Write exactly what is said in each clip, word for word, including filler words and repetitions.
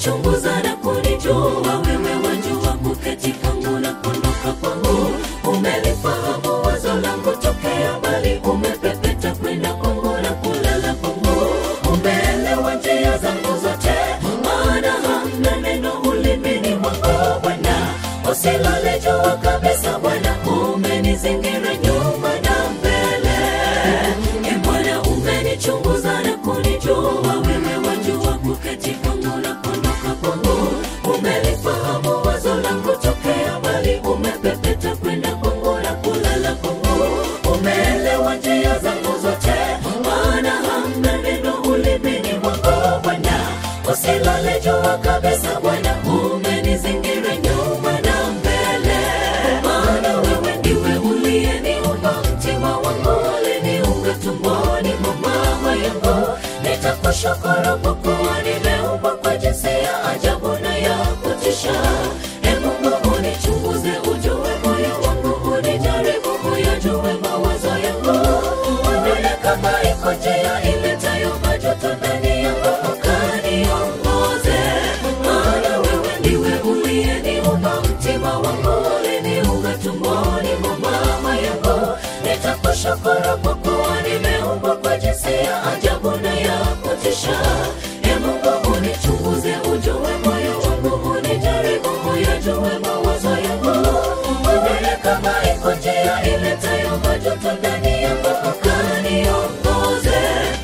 umenichunguza na kunijua, wewe wajua kuketi kwangu na kuondoka kwangu. Umelifahamu wazo langu tokea mbali, umepepeta kwenda kwangu na kulala kwangu. Umeelewa njia zangu zote, maana hamna neno ulimini mwako Bwana. Usilale jua kabisa Bwana, umenizingira nyuma na mbele. E Bwana, umenichunguza na kunijua, wewe wajua kuketi kwangu na kuondoka kwangu. Umelifahamu wazo langu tokea mbali, umepepeta kwenda kwangu na kulala kwangu. Umeelewa njia zangu zote, maana hamna neno ulimini mwako Bwana. Usilale jua kabisa Bwana, umenizingira nyuma na mbele. Maana wewe ndiwe uliyeniumba, mtima wangu uliniunga tumboni mwa mama yangu. Nitakushukuru kwa kuwa nimeumbwa kwa jinsi ya ajabu na ya kutisha. E Mungu, unichunguze ujue moyo wangu, unijaribu uyajue mawazo yangu. Unione kama iko njia iletayo majuto ndani yangu, ukaniongoze. Maana wewe ndiwe uliyeniumba, mtima wangu uliniunga tumboni mwa mama yangu. Nitakushukuru kwa kuwa nimeumbwa kwa jinsi ya ajabu na ya kutisha. E Mungu, unichunguze ujue moyo wangu, unijaribu uyajue mawazo yangu. Unione kama iko njia iletayo majuto ndani yangu, ukaniongoze.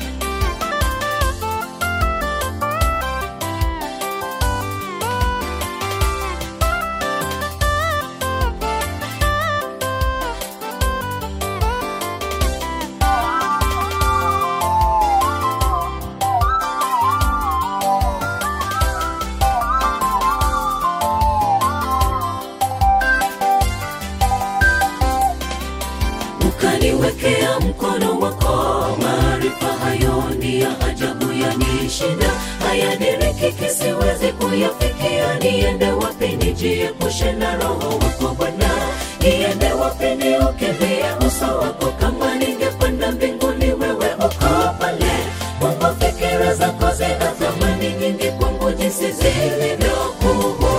Ukaniwekea mkono wako, maarifa hayo ni ya ajabu yanishinda. Hayadiriki siwezi kuyafikia, niende wapi nijiepushe na roho wako Bwana. Niende wapi niukimbie uso wako, kama ningepanda mbinguni wewe uko pale. Mungu, fikira zako zina thamani nyingi kwangu jinsi zilivyokuwa.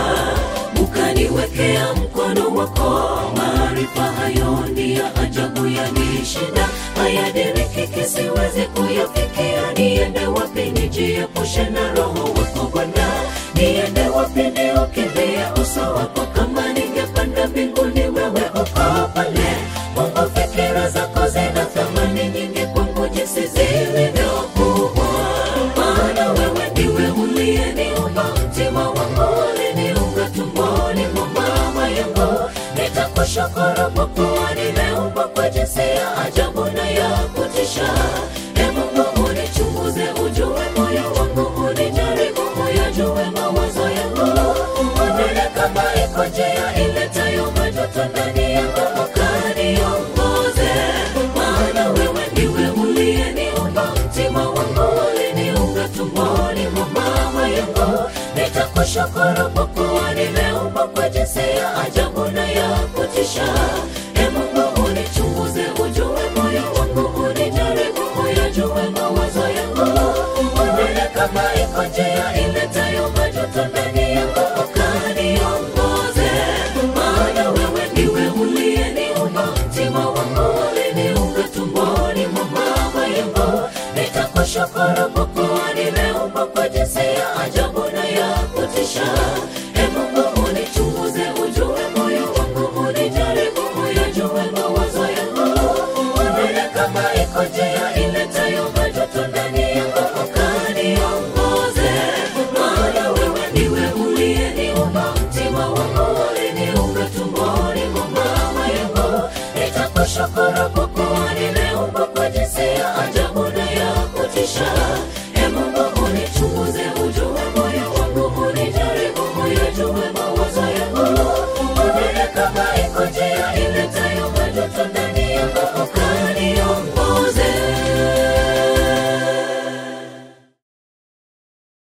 Ukaniwekea mkono wako, maarifa hayo ni ya ajabu yanishinda. Hayadiriki siwezi kuyafikia, niende wapi nijiepushe na roho wako Bwana. Niende wapi niukimbie uso wako, kama ningepanda mbinguni wewe uko pale. Mungu, fikira zako zina thamani nyingi kwangu jinsi zilivyokuwa. Maana wewe ndiwe uliyeniumba, mtima wangu uliniunga tumboni mwa mama yangu. Nitakushukuru kwa kuwa nimeumbwa kwa jinsi ya ajabu na ya kutisha. E Mungu, unichunguze ujue moyo wangu, unijaribu uyajue mawazo yangu. Unione kama iko njia iletayo majuto ndani yangu, ukaniongoze. Maana wewe ndiwe uliyeniumba, mtima wangu uliniunga tumboni mwa mama yangu. Nitakushukuru kwa kuwa nimeumbwa kwa jinsi ya ajabu na ya kutisha. E Mungu, unichunguze ujue moyo wangu, unijaribu uyajue mawazo yangu. Unione kama iko njia iletayo majuto ndani yangu, ukaniongoze. Maana wewe ndiwe uliyeniumba, mtima wangu uliniunga tumboni mwa mama yangu. Nitakushukuru kwa kuwa nimeumbwa kwa jinsi ya ajabu na ya kutisha. E Mungu, unichunguze ujue moyo wangu, unijaribu uyajue mawazo yangu. Unione kama iko njia iletayo majuto ndani yangu, ukaniongoze. Maana wewe ndiwe uliyeniumba, mtima wangu uliniunga tumboni mwa mama yangu. Nitakushukuru kwa kuwa nimeumbwa kwa jinsi ya ajabu